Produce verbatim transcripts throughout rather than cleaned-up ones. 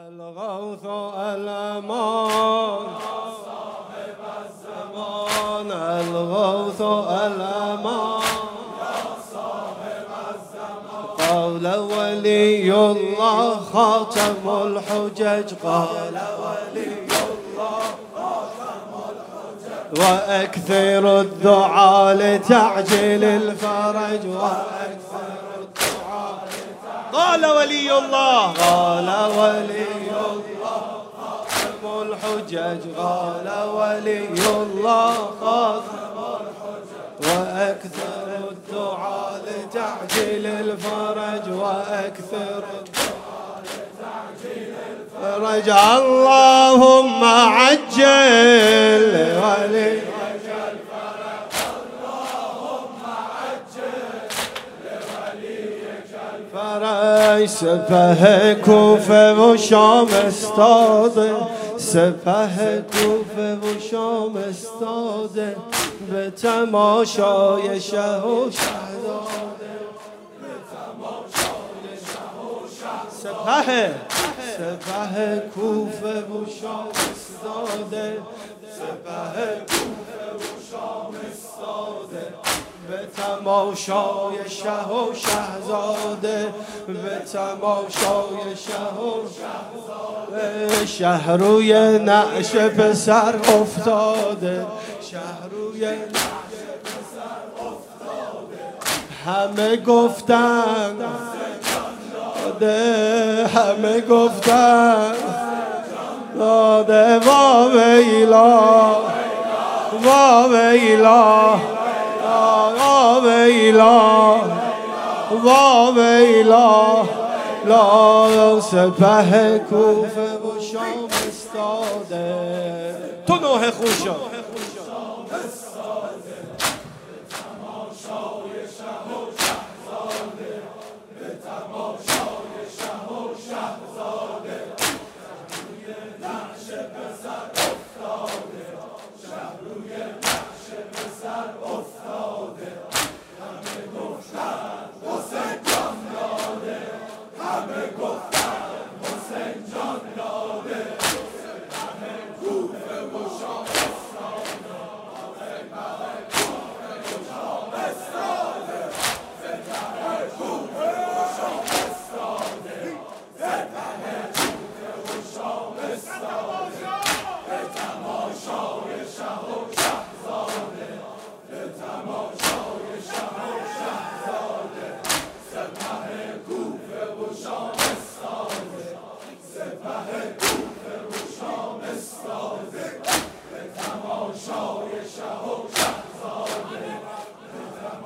الغوث الأمان صاحب الزمان، الغوث الأمان صاحب الزمان. قال ولي الله خاتم الحجج، قال ولي الله خاتم الحجج، وأكثر الدعاء لتعجيل الفرج، وأكثر الدعاء. قال ولي الله، قال ولي الله خاتم الحجج، قال ولي الله خاتم الحجج، وأكثر الدعاء لتعجيل الفرج، وأكثر الدعاء لتعجيل الفرج. اللهم عجل ولي فرج. سپه کوفه و شام استاده، سپه کوفه و شام استاده، به تماشای شه و شهزاده، به تماشای شه و شهزاده. سپه سپه کوفه و شام استاده، سپه کوفه و شام استاده، به تماشای شه و شهزاده، به تماشای شه و شهزاده. شهروی نعش پسر افتاده، شهروی نعش پسر افتاده. همه گفتن داده، همه گفتن داده. وا ویلا وا ویلا وا ویلا وا ویلا. لا سپه کوفه و شام استاده. تو نوح خوشا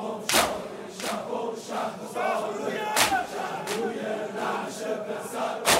شهروی نعش پسر